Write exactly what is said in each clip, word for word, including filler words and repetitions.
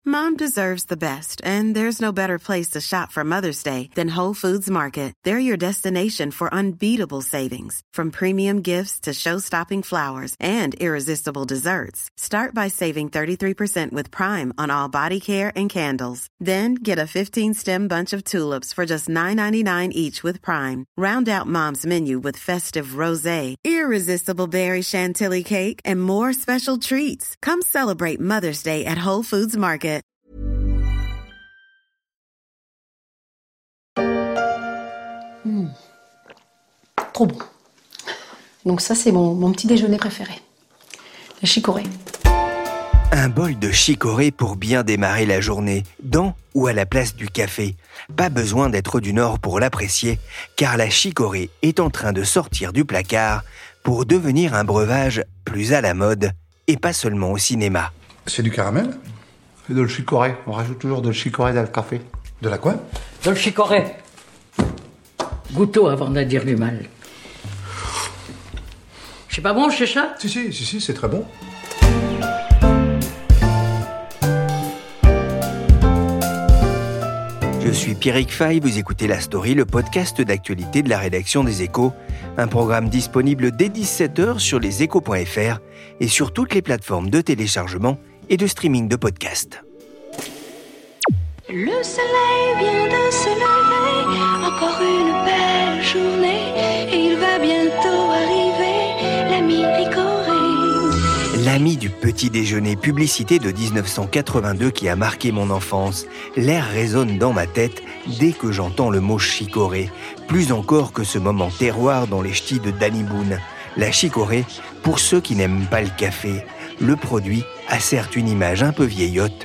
Mom deserves the best, and there's no better place to shop for Mother's Day than Whole Foods Market. They're your destination for unbeatable savings, from premium gifts to show-stopping flowers and irresistible desserts. Start by saving thirty-three percent with Prime on all body care and candles. Then get a fifteen-stem bunch of tulips for just nine ninety-nine each with Prime. Round out Mom's menu with festive rosé, irresistible berry chantilly cake, and more special treats. Come celebrate Mother's Day at Whole Foods Market. Mmh. Trop bon. Donc ça, c'est mon, mon petit déjeuner préféré. La chicorée. Un bol de chicorée pour bien démarrer la journée, dans ou à la place du café. Pas besoin d'être du Nord pour l'apprécier, car la chicorée est en train de sortir du placard pour devenir un breuvage plus à la mode, et pas seulement au cinéma. C'est du caramel ? C'est de le chicorée. On rajoute toujours de le chicorée dans le café. De la quoi ? De le chicorée. Goûteau avant de dire du mal. C'est pas bon, c'est ça ? Si, si, si, si, c'est très bon. Je suis Pierrick Fay, vous écoutez La Story, le podcast d'actualité de la rédaction des Échos. Un programme disponible dès dix-sept heures sur leséchos point f r et sur toutes les plateformes de téléchargement et de streaming de podcasts. Le soleil vient de se lever, encore une belle journée, et il va bientôt arriver, l'ami Ricoré. L'ami du petit déjeuner, publicité de dix-neuf cent quatre-vingt-deux qui a marqué mon enfance. L'air résonne dans ma tête dès que j'entends le mot chicorée, plus encore que ce moment terroir dans les ch'tis de Danny Boone. La chicorée, pour ceux qui n'aiment pas le café, le produit a certes une image un peu vieillotte.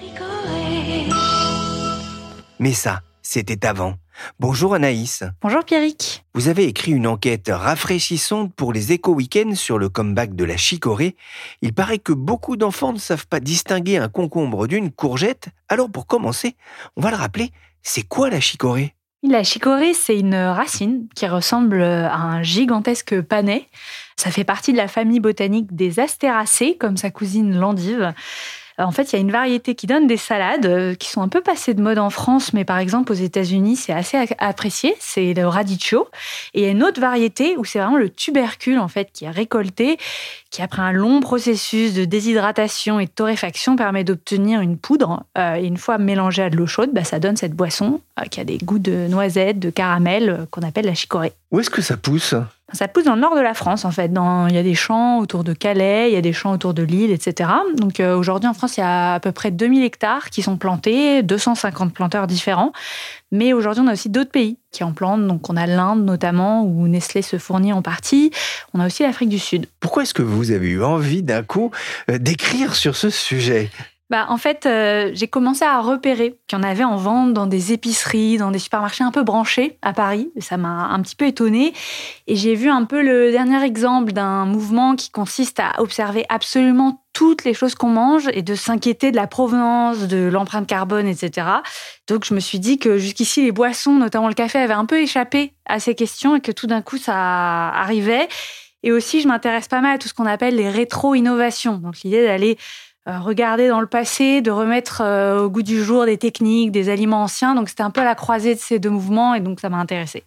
Mais ça, c'était avant. Bonjour Anaïs. Bonjour Pierrick. Vous avez écrit une enquête rafraîchissante pour les Échos Week-end sur le comeback de la chicorée. Il paraît que beaucoup d'enfants ne savent pas distinguer un concombre d'une courgette. Alors pour commencer, on va le rappeler, c'est quoi la chicorée ? La chicorée, c'est une racine qui ressemble à un gigantesque panais. Ça fait partie de la famille botanique des astéracées, comme sa cousine l'endive. En fait, il y a une variété qui donne des salades qui sont un peu passées de mode en France, mais par exemple aux États-Unis, c'est assez apprécié. C'est le radicchio. Et il y a une autre variété où c'est vraiment le tubercule en fait qui est récolté, qui après un long processus de déshydratation et de torréfaction permet d'obtenir une poudre. Euh, et une fois mélangée à de l'eau chaude, bah, ça donne cette boisson euh, qui a des goûts de noisettes, de caramel, euh, qu'on appelle la chicorée. Où est-ce que ça pousse ? Ça pousse dans le nord de la France, en fait. Dans, il y a des champs autour de Calais, il y a des champs autour de Lille, et cetera. Donc euh, aujourd'hui, en France, il y a à peu près deux mille hectares qui sont plantés, deux cent cinquante planteurs différents. Mais aujourd'hui, on a aussi d'autres pays qui en plantent. Donc on a l'Inde notamment, où Nestlé se fournit en partie. On a aussi l'Afrique du Sud. Pourquoi est-ce que vous avez eu envie d'un coup euh, d'écrire sur ce sujet ? Bah, en fait, euh, j'ai commencé à repérer qu'il y en avait en vente dans des épiceries, dans des supermarchés un peu branchés à Paris. Ça m'a un petit peu étonnée. Et j'ai vu un peu le dernier exemple d'un mouvement qui consiste à observer absolument toutes les choses qu'on mange et de s'inquiéter de la provenance, de l'empreinte carbone, et cetera. Donc, je me suis dit que jusqu'ici, les boissons, notamment le café, avaient un peu échappé à ces questions et que tout d'un coup, ça arrivait. Et aussi, je m'intéresse pas mal à tout ce qu'on appelle les rétro-innovations. Donc, l'idée d'aller regarder dans le passé, de remettre euh, au goût du jour des techniques, des aliments anciens. Donc, c'était un peu à la croisée de ces deux mouvements et donc ça m'a intéressée.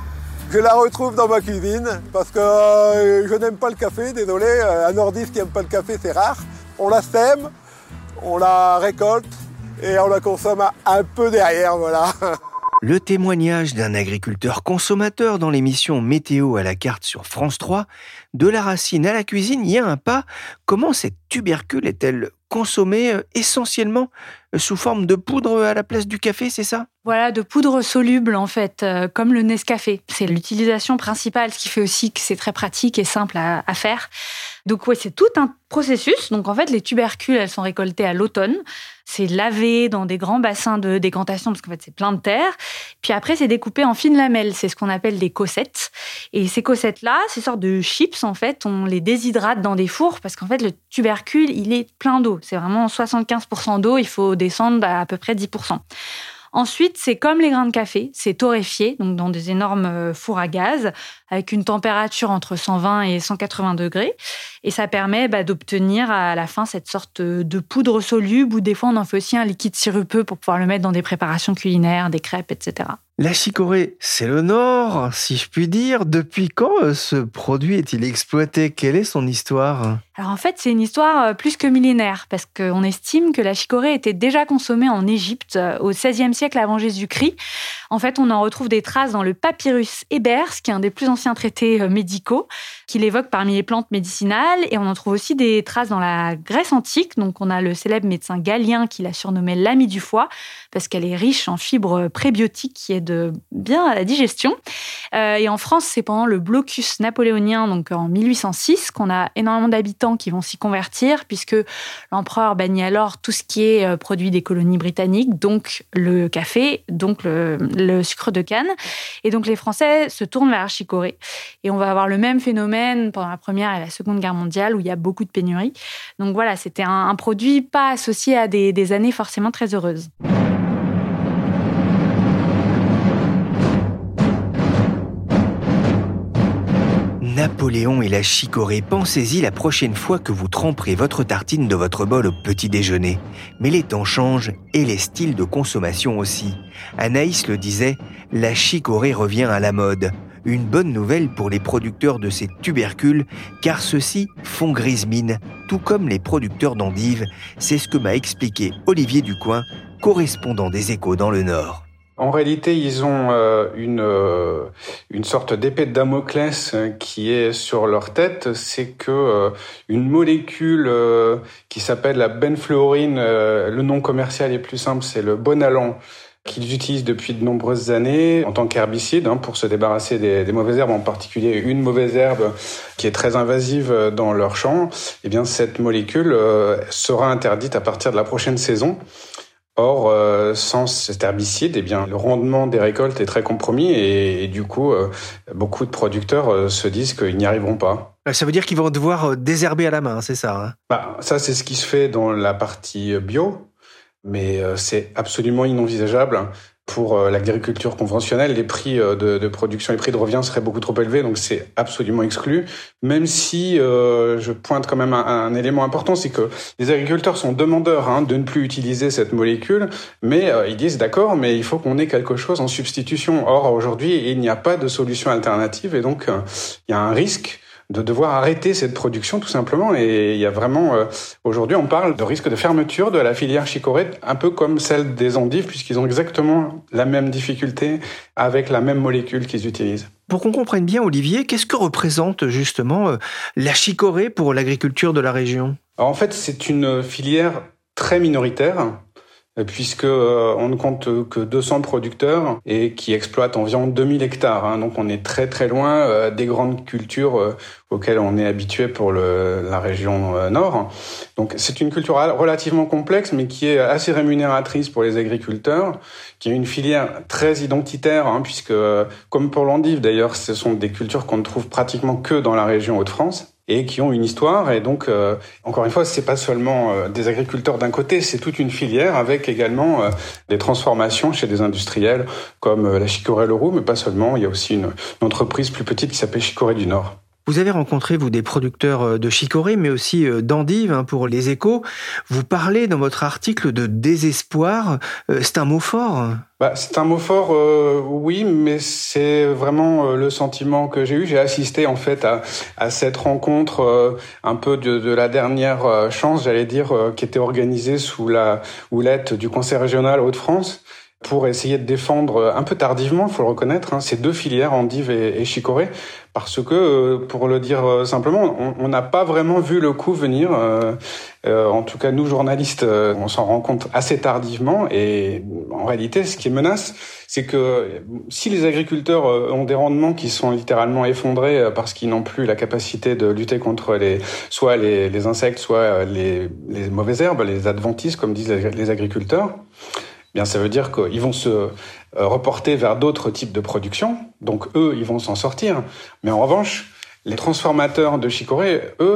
Je la retrouve dans ma cuisine parce que euh, je n'aime pas le café, désolé. Un nordiste qui n'aime pas le café, c'est rare. On la sème, on la récolte et on la consomme un peu derrière, voilà. Le témoignage d'un agriculteur consommateur dans l'émission Météo à la carte sur France trois. De la racine à la cuisine, il y a un pas. Comment cette tubercule est-elle consommée essentiellement sous forme de poudre à la place du café, c'est ça ? Voilà, de poudre soluble en fait, euh, comme le Nescafé. C'est l'utilisation principale, ce qui fait aussi que c'est très pratique et simple à, à faire. Donc ouais, c'est tout un processus. Donc en fait, les tubercules, elles sont récoltées à l'automne. C'est lavé dans des grands bassins de décantation parce qu'en fait, c'est plein de terre. Puis après, c'est découpé en fines lamelles. C'est ce qu'on appelle des cossettes. Et ces cossettes-là, ces sortes de chips, en fait, on les déshydrate dans des fours parce qu'en fait, le tubercule, il est plein d'eau. C'est vraiment soixante-quinze pour cent d'eau. Il faut descendre à à peu près dix pour cent. Ensuite, c'est comme les grains de café, c'est torréfié, donc dans des énormes fours à gaz, avec une température entre cent vingt et cent quatre-vingts degrés. Et ça permet bah, d'obtenir à la fin cette sorte de poudre soluble, ou des fois on en fait aussi un liquide sirupeux pour pouvoir le mettre dans des préparations culinaires, des crêpes, et cetera. La chicorée, c'est le Nord, si je puis dire. Depuis quand ce produit est-il exploité ? Quelle est son histoire ? Alors en fait, c'est une histoire plus que millénaire, parce qu'on estime que la chicorée était déjà consommée en Égypte au seizième siècle avant Jésus-Christ. En fait, on en retrouve des traces dans le papyrus Hébers, qui est un des plus anciens traités médicaux, qui l'évoque parmi les plantes médicinales. Et on en trouve aussi des traces dans la Grèce antique. Donc on a le célèbre médecin Galien qui l'a surnommée l'amie du foie, parce qu'elle est riche en fibres prébiotiques qui aident bien à la digestion. Euh, et en France, c'est pendant le blocus napoléonien, donc en mille huit cent six, qu'on a énormément d'habitants qui vont s'y convertir, puisque l'empereur bannit alors tout ce qui est produit des colonies britanniques, donc le café, donc le, le sucre de canne. Et donc les Français se tournent vers la chicorée. Et on va avoir le même phénomène pendant la Première et la Seconde Guerre mondiale, où il y a beaucoup de pénuries. Donc voilà, c'était un, un produit pas associé à des, des années forcément très heureuses. Napoléon et la chicorée, pensez-y la prochaine fois que vous tremperez votre tartine de votre bol au petit déjeuner. Mais les temps changent et les styles de consommation aussi. Anaïs le disait, la chicorée revient à la mode. Une bonne nouvelle pour les producteurs de ces tubercules, car ceux-ci font grise mine, tout comme les producteurs d'endives. C'est ce que m'a expliqué Olivier Ducoing, correspondant des Échos dans le Nord. En réalité, ils ont euh, une euh, une sorte d'épée de Damoclès qui est sur leur tête. C'est que euh, une molécule euh, qui s'appelle la benfluorine, euh, le nom commercial est plus simple, c'est le Bonalan, qu'ils utilisent depuis de nombreuses années en tant qu'herbicide hein, pour se débarrasser des, des mauvaises herbes, en particulier une mauvaise herbe qui est très invasive dans leur champ. Eh bien, cette molécule euh, sera interdite à partir de la prochaine saison. Or, euh, sans cet herbicide, eh bien, le rendement des récoltes est très compromis et, et du coup, euh, beaucoup de producteurs euh, se disent qu'ils n'y arriveront pas. Ça veut dire qu'ils vont devoir désherber à la main, c'est ça hein ? Bah, ça, c'est ce qui se fait dans la partie bio, mais euh, c'est absolument inenvisageable. Pour l'agriculture conventionnelle, les prix de, de production, les prix de revient seraient beaucoup trop élevés, donc c'est absolument exclu. Même si euh, je pointe quand même un, un élément important, c'est que les agriculteurs sont demandeurs hein, de ne plus utiliser cette molécule, mais euh, ils disent d'accord, mais il faut qu'on ait quelque chose en substitution. Or, aujourd'hui, il n'y a pas de solution alternative, et donc euh, il y a un risque de devoir arrêter cette production tout simplement. Et il y a vraiment, euh, aujourd'hui, on parle de risque de fermeture de la filière chicorée, un peu comme celle des endives, puisqu'ils ont exactement la même difficulté avec la même molécule qu'ils utilisent. Pour qu'on comprenne bien, Olivier, qu'est-ce que représente justement euh, la chicorée pour l'agriculture de la région ? Alors, en fait, c'est une filière très minoritaire, puisque euh, on ne compte que deux cents producteurs et qui exploitent environ deux mille hectares. Hein, donc on est très très loin euh, des grandes cultures euh, auxquelles on est habitué pour le, la région euh, nord. Donc c'est une culture relativement complexe, mais qui est assez rémunératrice pour les agriculteurs, qui est une filière très identitaire, hein, puisque euh, comme pour l'endive d'ailleurs, ce sont des cultures qu'on ne trouve pratiquement que dans la région Hauts-de-France, et qui ont une histoire. Et donc, euh, encore une fois, c'est pas seulement euh, des agriculteurs d'un côté, c'est toute une filière avec également euh, des transformations chez des industriels comme euh, la Chicorée Leroux, mais pas seulement. Il y a aussi une, une entreprise plus petite qui s'appelle Chicorée du Nord. Vous avez rencontré, vous, des producteurs de chicorée, mais aussi d'endives hein, pour les Échos. Vous parlez dans votre article de désespoir. C'est un mot fort. Bah, c'est un mot fort, euh, oui, mais c'est vraiment euh, le sentiment que j'ai eu. J'ai assisté en fait à, à cette rencontre euh, un peu de, de la dernière euh, chance, j'allais dire, euh, qui était organisée sous la houlette du Conseil régional Hauts-de-France, pour essayer de défendre un peu tardivement, il faut le reconnaître, hein, ces deux filières, endive et, et chicorée, parce que, pour le dire simplement, on n'a pas vraiment vu le coup venir. Euh, euh, en tout cas, nous, journalistes, euh, on s'en rend compte assez tardivement. Et en réalité, ce qui menace, c'est que si les agriculteurs ont des rendements qui sont littéralement effondrés parce qu'ils n'ont plus la capacité de lutter contre les, soit les, les insectes, soit les, les mauvaises herbes, les adventices, comme disent les agriculteurs, bien, ça veut dire qu'ils vont se reporter vers d'autres types de production. Donc, eux, ils vont s'en sortir. Mais en revanche, les transformateurs de chicorée, eux,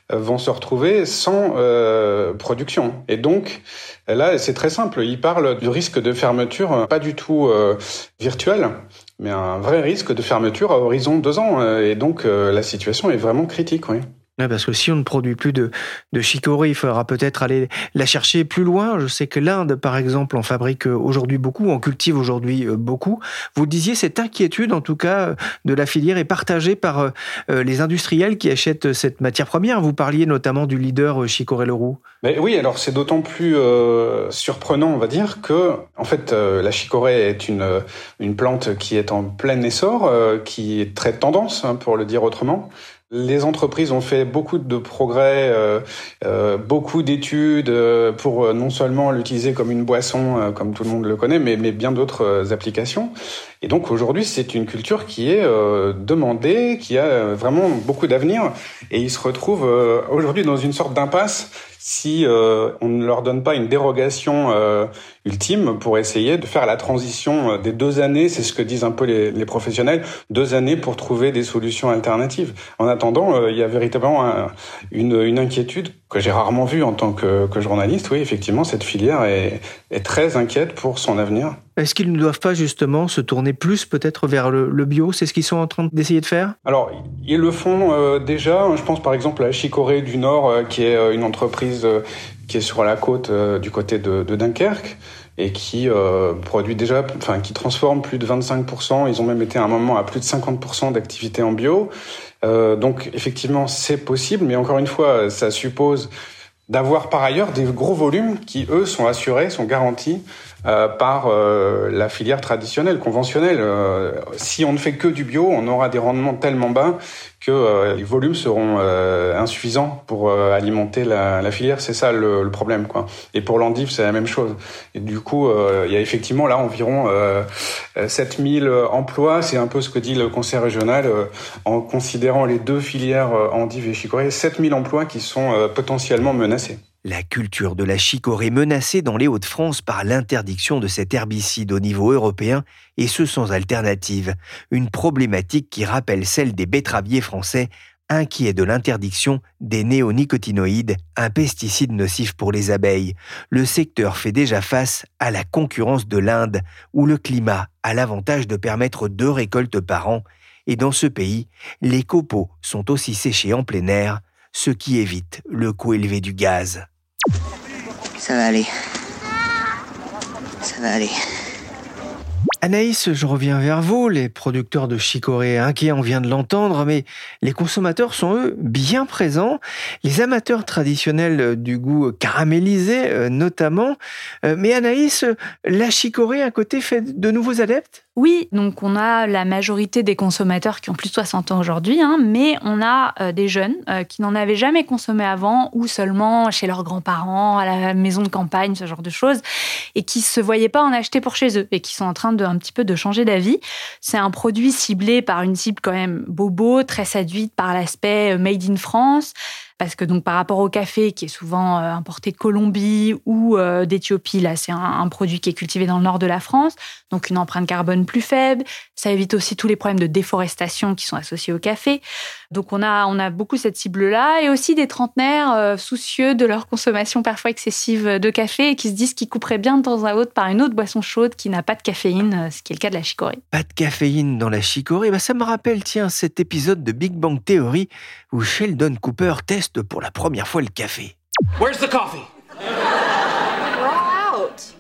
euh, vont se retrouver sans euh, production. Et donc, là, c'est très simple. Il parle du risque de fermeture, pas du tout euh, virtuel, mais un vrai risque de fermeture à horizon deux ans. Et donc, euh, la situation est vraiment critique, oui. Ouais, parce que si on ne produit plus de, de chicorée, il faudra peut-être aller la chercher plus loin. Je sais que l'Inde, par exemple, en fabrique aujourd'hui beaucoup, en cultive aujourd'hui beaucoup. Vous disiez, cette inquiétude, en tout cas, de la filière est partagée par les industriels qui achètent cette matière première. Vous parliez notamment du leader Chicorée Leroux. Mais oui, alors c'est d'autant plus euh, surprenant, on va dire, que en fait, euh, la chicorée est une une plante qui est en plein essor, euh, qui est très tendance, hein, pour le dire autrement. Les entreprises ont fait beaucoup de progrès, euh, euh, beaucoup d'études euh, pour euh, non seulement l'utiliser comme une boisson, euh, comme tout le monde le connaît, mais, mais bien d'autres euh, applications. Et donc aujourd'hui, c'est une culture qui est euh, demandée, qui a euh, vraiment beaucoup d'avenir. Et ils se retrouvent euh, aujourd'hui dans une sorte d'impasse si euh, on ne leur donne pas une dérogation euh, ultime pour essayer de faire la transition des deux années, c'est ce que disent un peu les, les professionnels, deux années pour trouver des solutions alternatives. En attendant, euh, il y a véritablement un, une, une inquiétude que j'ai rarement vue en tant que, que journaliste. Oui, effectivement, cette filière est, est très inquiète pour son avenir. Est-ce qu'ils ne doivent pas justement se tourner plus peut-être vers le, le bio ? C'est ce qu'ils sont en train d'essayer de faire ? Alors, ils le font euh, déjà. Je pense par exemple à la Chicorée du Nord, euh, qui est euh, une entreprise euh, qui est sur la côte euh, du côté de, de Dunkerque et qui euh, produit déjà, enfin qui transforme plus de vingt-cinq pour cent. Ils ont même été à un moment à plus de cinquante pour cent d'activité en bio. Euh, donc effectivement, c'est possible, mais encore une fois, ça suppose d'avoir par ailleurs des gros volumes qui, eux, sont assurés, sont garantis euh, par euh, la filière traditionnelle, conventionnelle. Euh, si on ne fait que du bio, on aura des rendements tellement bas que euh, les volumes seront euh, insuffisants pour euh, alimenter la, la filière. C'est ça le, le problème, quoi. Et pour l'endive, c'est la même chose. Et du coup, euh, il y a effectivement là environ euh, sept mille emplois. C'est un peu ce que dit le conseil régional euh, en considérant les deux filières euh, endive et chicorée. sept mille emplois qui sont euh, potentiellement menacés. La culture de la chicorée menacée dans les Hauts-de-France par l'interdiction de cet herbicide au niveau européen, et ce sans alternative. Une problématique qui rappelle celle des betteraviers français, inquiets de l'interdiction des néonicotinoïdes, un pesticide nocif pour les abeilles. Le secteur fait déjà face à la concurrence de l'Inde, où le climat a l'avantage de permettre deux récoltes par an. Et dans ce pays, les copeaux sont aussi séchés en plein air, ce qui évite le coût élevé du gaz. Ça va aller. Ça va aller. Anaïs, je reviens vers vous. Les producteurs de chicorée inquiets, on vient de l'entendre, mais les consommateurs sont, eux, bien présents. Les amateurs traditionnels du goût caramélisé, notamment. Mais Anaïs, la chicorée à côté fait de nouveaux adeptes ? Oui, donc on a la majorité des consommateurs qui ont plus de soixante ans aujourd'hui, hein, mais on a euh, des jeunes euh, qui n'en avaient jamais consommé avant ou seulement chez leurs grands-parents, à la maison de campagne, ce genre de choses, et qui ne se voyaient pas en acheter pour chez eux et qui sont en train de un petit peu de changer d'avis. C'est un produit ciblé par une cible quand même bobo, très séduite par l'aspect made in France. Parce que donc par rapport au café qui est souvent euh, importé de Colombie ou euh, d'Éthiopie, là c'est un, un produit qui est cultivé dans le nord de la France, donc une empreinte carbone plus faible. Ça évite aussi tous les problèmes de déforestation qui sont associés au café. Donc on a on a beaucoup cette cible-là et aussi des trentenaires euh, soucieux de leur consommation parfois excessive de café et qui se disent qu'ils couperaient bien de temps à autre par une autre boisson chaude qui n'a pas de caféine, ce qui est le cas de la chicorée. Pas de caféine dans la chicorée, bah ça me rappelle tiens cet épisode de Big Bang Theory où Sheldon Cooper teste pour la première fois le café. Where's the coffee? We're all out.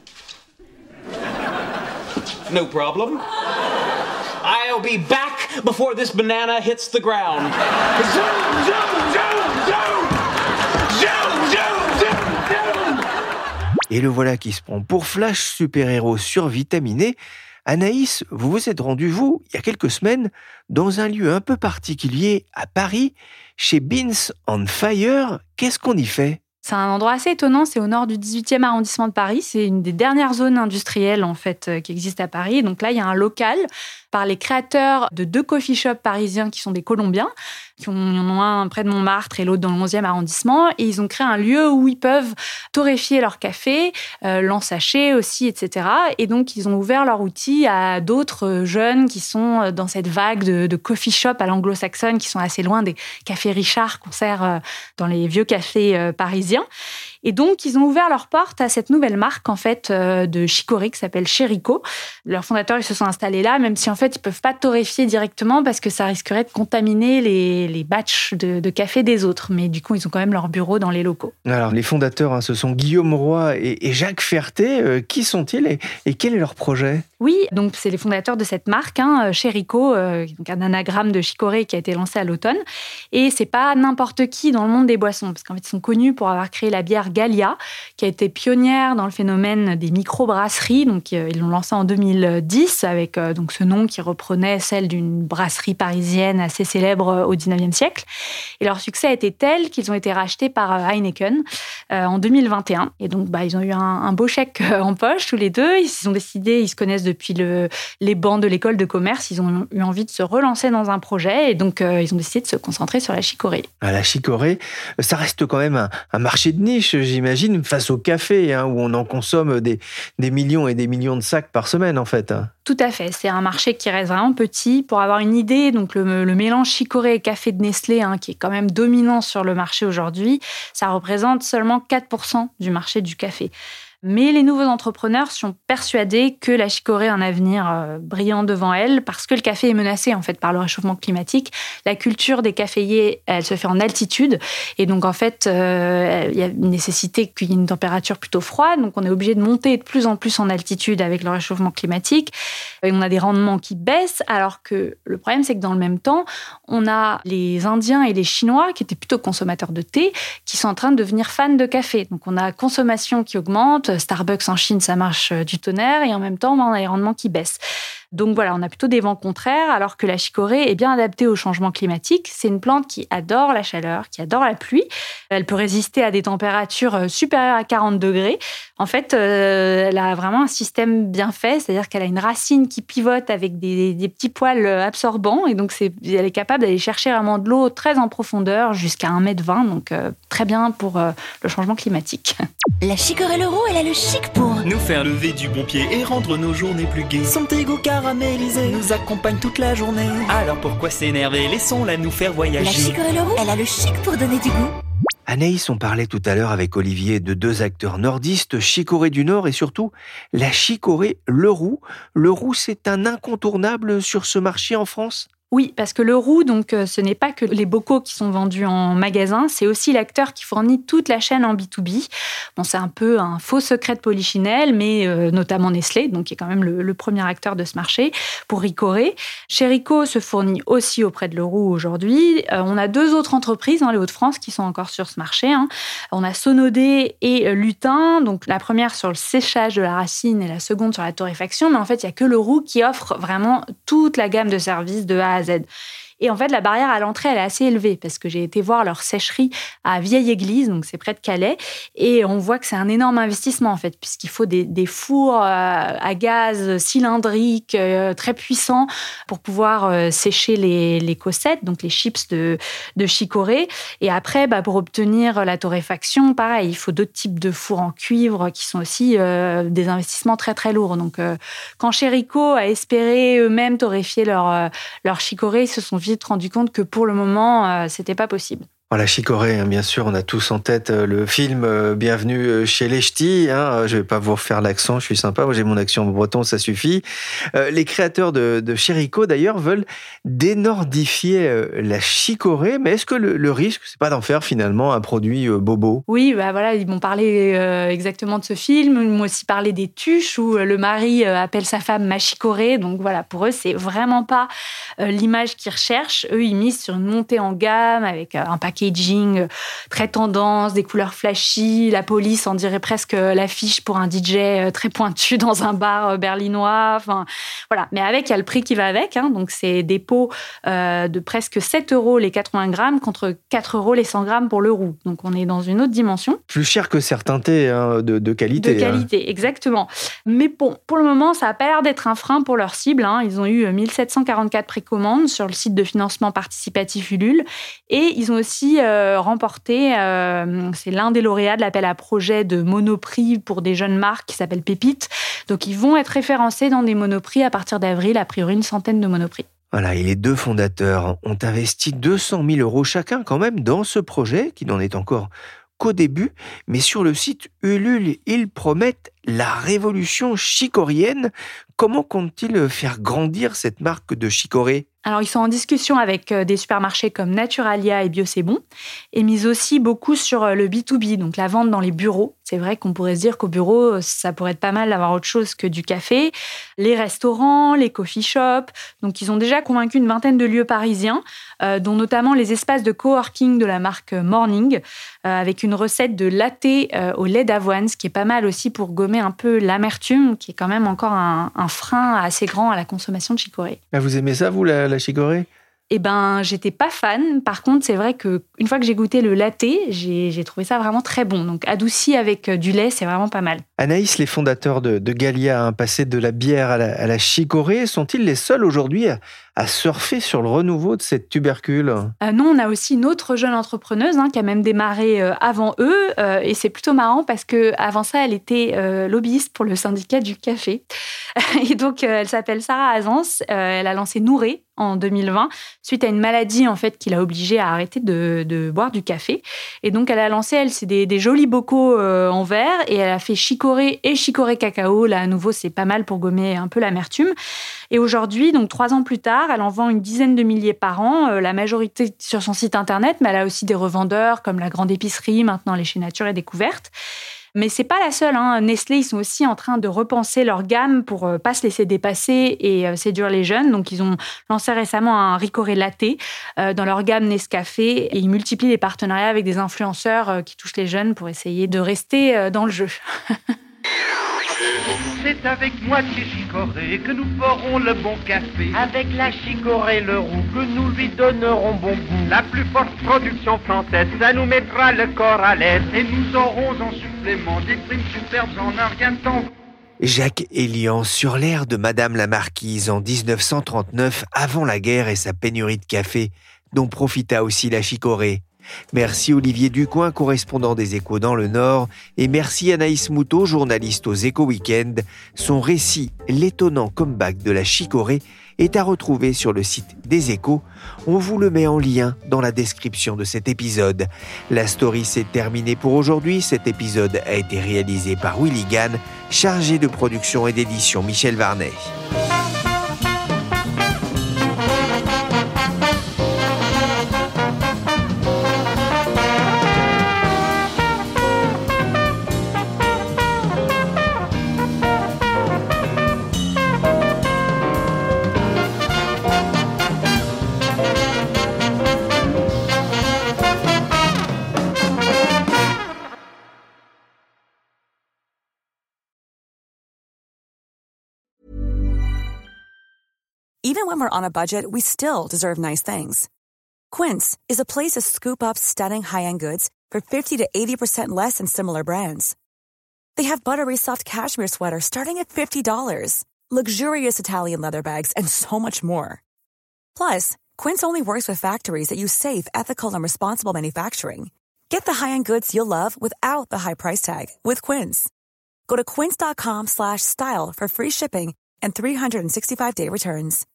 No problem. I'll be back before this banana hits the ground. Zoom, zoom, zoom, zoom! Zoom, zoom, zoom, zoom! Et le voilà qui se prend pour Flash, super-héros survitaminé. Anaïs, vous vous êtes rendu, vous, il y a quelques semaines, dans un lieu un peu particulier à Paris, chez Beans on Fire. Qu'est-ce qu'on y fait ? C'est un endroit assez étonnant, c'est au nord du dix-huitième arrondissement de Paris. C'est une des dernières zones industrielles en fait qui existent à Paris. Donc là, il y a un local par les créateurs de deux coffee shops parisiens qui sont des Colombiens. Qui ont, il y en a un près de Montmartre et l'autre dans le onzième arrondissement. Et ils ont créé un lieu où ils peuvent torréfier leur café, euh, l'ensachet aussi, et cetera. Et donc, ils ont ouvert leur outil à d'autres jeunes qui sont dans cette vague de, de coffee shop à l'anglo-saxonne, qui sont assez loin des cafés Richard qu'on sert dans les vieux cafés parisiens. Et donc, ils ont ouvert leurs portes à cette nouvelle marque, en fait, de chicorée qui s'appelle Chérico. Leurs fondateurs, ils se sont installés là, même si, en fait, ils peuvent pas torréfier directement parce que ça risquerait de contaminer les, les batchs de, de café des autres. Mais du coup, ils ont quand même leur bureau dans les locaux. Alors, les fondateurs, hein, ce sont Guillaume Roy et, et Jacques Ferté. Euh, qui sont-ils et, et quel est leur projet ? Oui, donc c'est les fondateurs de cette marque, hein, Chérico, euh, donc un anagramme de chicorée qui a été lancé à l'automne. Et c'est pas n'importe qui dans le monde des boissons, parce qu'en fait, ils sont connus pour avoir créé la bière Gallia, qui a été pionnière dans le phénomène des micro-brasseries. Donc, euh, ils l'ont lancée en deux mille dix avec euh, donc ce nom qui reprenait celle d'une brasserie parisienne assez célèbre au dix-neuvième siècle. Et leur succès a été tel qu'ils ont été rachetés par euh, Heineken euh, en deux mille vingt et un. Et donc, bah, ils ont eu un, un beau chèque en poche tous les deux. Ils ont décidé, ils se connaissent depuis le, les bancs de l'école de commerce. Ils ont eu envie de se relancer dans un projet et donc euh, ils ont décidé de se concentrer sur la chicorée. À la chicorée, ça reste quand même un, un marché de niche, j'imagine, face au café, hein, où on en consomme des, des millions et des millions de sacs par semaine, en fait. Tout à fait. C'est un marché qui reste vraiment petit. Pour avoir une idée, donc le, le mélange chicorée et café de Nestlé, hein, qui est quand même dominant sur le marché aujourd'hui, ça représente seulement quatre pour cent du marché du café. Mais les nouveaux entrepreneurs sont persuadés que la chicorée a un avenir euh, brillant devant elle parce que le café est menacé en fait par le réchauffement climatique. La culture des caféiers, elle se fait en altitude et donc en fait, euh, il y a une nécessité qu'il y ait une température plutôt froide. Donc on est obligé de monter de plus en plus en altitude avec le réchauffement climatique. Et on a des rendements qui baissent alors que le problème, c'est que dans le même temps, on a les Indiens et les Chinois qui étaient plutôt consommateurs de thé qui sont en train de devenir fans de café. Donc on a la consommation qui augmente. Starbucks en Chine, ça marche du tonnerre et en même temps, on a les rendements qui baissent. Donc voilà, on a plutôt des vents contraires, alors que la chicorée est bien adaptée au changement climatique. C'est une plante qui adore la chaleur, qui adore la pluie. Elle peut résister à des températures supérieures à quarante degrés. En fait, euh, elle a vraiment un système bien fait, c'est-à-dire qu'elle a une racine qui pivote avec des, des petits poils absorbants. Et donc, c'est, elle est capable d'aller chercher vraiment de l'eau très en profondeur, jusqu'à un mètre vingt. Donc, euh, très bien pour euh, le changement climatique. La chicorée Leroux, elle a le chic pour nous faire lever du bon pied et rendre nos journées plus gaies. Son thé goût caramélisé nous accompagne toute la journée. Alors pourquoi s'énerver? Laissons-la nous faire voyager. La chicorée Leroux, elle a le chic pour donner du goût. Anaïs, on parlait tout à l'heure avec Olivier de deux acteurs nordistes, Chicorée du Nord et surtout la chicorée Leroux. Leroux, c'est un incontournable sur ce marché en France ? Oui, parce que Leroux, donc, ce n'est pas que les bocaux qui sont vendus en magasin, c'est aussi l'acteur qui fournit toute la chaîne en B deux B. Bon, c'est un peu un faux secret de Polichinelle, mais euh, notamment Nestlé, donc qui est quand même le, le premier acteur de ce marché, pour Ricoré. Chérico se fournit aussi auprès de Leroux aujourd'hui. Euh, on a deux autres entreprises dans les Hauts-de-France qui sont encore sur ce marché. Hein. On a Sonodé et Lutin, donc la première sur le séchage de la racine et la seconde sur la torréfaction, mais en fait, il n'y a que Leroux qui offre vraiment toute la gamme de services de A à Z. Et en fait, la barrière à l'entrée, elle est assez élevée parce que j'ai été voir leur sécherie à Vieille-Église, donc c'est près de Calais, et on voit que c'est un énorme investissement en fait, puisqu'il faut des, des fours à gaz cylindriques très puissants pour pouvoir sécher les, les cossettes, donc les chips de, de chicorée. Et après, bah, pour obtenir la torréfaction, pareil, il faut d'autres types de fours en cuivre qui sont aussi euh, des investissements très très lourds. Donc, euh, quand Chérico a espéré eux-mêmes torréfier leur, euh, leur chicorée, ils se sont vite rendu compte que pour le moment, euh, c'était pas possible. La chicorée, hein, bien sûr, on a tous en tête le film euh, Bienvenue chez les Ch'tis. Hein, je vais pas vous refaire l'accent, je suis sympa, moi j'ai mon accent breton, ça suffit. Euh, les créateurs de, de Chérico, d'ailleurs, veulent dénordifier euh, la chicorée, mais est-ce que le, le risque, c'est pas d'en faire finalement un produit euh, bobo ? Oui, bah voilà, ils m'ont parlé euh, exactement de ce film, ils m'ont aussi parlé des tuches où le mari euh, appelle sa femme ma chicorée, donc voilà, pour eux, c'est vraiment pas euh, l'image qu'ils recherchent. Eux, ils misent sur une montée en gamme avec euh, un paquet packaging très tendance, des couleurs flashy. La police, on dirait presque l'affiche pour un D J très pointu dans un bar berlinois. Enfin, voilà. Mais avec, il y a le prix qui va avec. Hein. Donc, c'est des pots euh, de presque sept euros les quatre-vingts grammes contre quatre euros les cent grammes pour le roux. Donc, on est dans une autre dimension. Plus cher que certains thés hein, de, de qualité. De qualité, hein. Exactement. Mais bon, pour le moment, ça n'a pas l'air d'être un frein pour leur cible. Hein. Ils ont eu mille sept cent quarante-quatre précommandes sur le site de financement participatif Ulule. Et ils ont aussi euh, remporté, euh, c'est l'un des lauréats de l'appel à projet de Monoprix pour des jeunes marques qui s'appelle Pépite. Donc, ils vont être référencés dans des Monoprix à partir d'avril, a priori une centaine de Monoprix. Voilà, et les deux fondateurs ont investi deux cent mille euros chacun quand même dans ce projet, qui n'en est encore qu'au début. Mais sur le site Ulule, ils promettent la révolution chicorienne. Comment comptent-ils faire grandir cette marque de chicorée ? Alors, ils sont en discussion avec des supermarchés comme Naturalia et Bio C'est Bon, et misent aussi beaucoup sur le B deux B, donc la vente dans les bureaux. C'est vrai qu'on pourrait se dire qu'au bureau, ça pourrait être pas mal d'avoir autre chose que du café. Les restaurants, les coffee shops. Donc, ils ont déjà convaincu une vingtaine de lieux parisiens, euh, dont notamment les espaces de coworking de la marque Morning, euh, avec une recette de latte euh, au lait d'avoine, ce qui est pas mal aussi pour gommer un peu l'amertume, qui est quand même encore un, un frein assez grand à la consommation de chicorée. Vous aimez ça, vous, la, la chicorée ? Eh ben, j'étais pas fan. Par contre, c'est vrai qu'une fois que j'ai goûté le latte, j'ai, j'ai trouvé ça vraiment très bon. Donc, adouci avec du lait, c'est vraiment pas mal. Anaïs, les fondateurs de, de Galia, hein, passés de la bière à la, à la chicorée, sont-ils les seuls aujourd'hui à, à surfer sur le renouveau de cette tubercule ? euh, Non, on a aussi une autre jeune entrepreneuse hein, qui a même démarré euh, avant eux. Euh, et c'est plutôt marrant parce qu'avant ça, elle était euh, lobbyiste pour le syndicat du café. Et donc, euh, elle s'appelle Sarah Azance. Euh, elle a lancé Nouré en deux mille vingt, suite à une maladie en fait qui l'a obligée à arrêter de, de boire du café. Et donc, elle a lancé, elle, c'est des, des jolis bocaux euh, en verre, et elle a fait chicorée et chicorée cacao. Là, à nouveau, c'est pas mal pour gommer un peu l'amertume. Et aujourd'hui, donc trois ans plus tard, elle en vend une dizaine de milliers par an, euh, la majorité sur son site internet, mais elle a aussi des revendeurs comme la Grande Épicerie, maintenant les Chez Nature et Découverte. Mais c'est pas la seule. Hein. Nestlé, ils sont aussi en train de repenser leur gamme pour euh, pas se laisser dépasser et euh, séduire les jeunes. Donc, ils ont lancé récemment un Ricoré Latte euh, dans leur gamme Nescafé, et ils multiplient les partenariats avec des influenceurs euh, qui touchent les jeunes pour essayer de rester euh, dans le jeu. C'est avec moitié chicorée que nous ferons le bon café. Avec la chicorée le roux que nous lui donnerons bon goût. La plus forte production française, ça nous mettra le corps à l'aise. Et nous aurons en supplément des primes superbes en un rien de temps. Jacques Elian, sur l'air de Madame la Marquise en dix-neuf cent trente-neuf, avant la guerre et sa pénurie de café, dont profita aussi la chicorée. Merci Olivier Ducoing, correspondant des Échos dans le Nord, et merci Anaïs Moutot, journaliste aux Échos Week-end. Son récit, l'étonnant comeback de la chicorée, est à retrouver sur le site des Échos. On vous le met en lien dans la description de cet épisode. La story s'est terminée pour aujourd'hui. Cet épisode a été réalisé par Willy Gann, chargé de production et d'édition Michel Varnet. Even when we're on a budget, we still deserve nice things. Quince is a place to scoop up stunning high-end goods for fifty to eighty percent less than similar brands. They have buttery soft cashmere sweaters starting at fifty dollars, luxurious Italian leather bags, and so much more. Plus, Quince only works with factories that use safe, ethical, and responsible manufacturing. Get the high-end goods you'll love without the high price tag with Quince. Go to quince.com slash style for free shipping and three sixty-five day returns.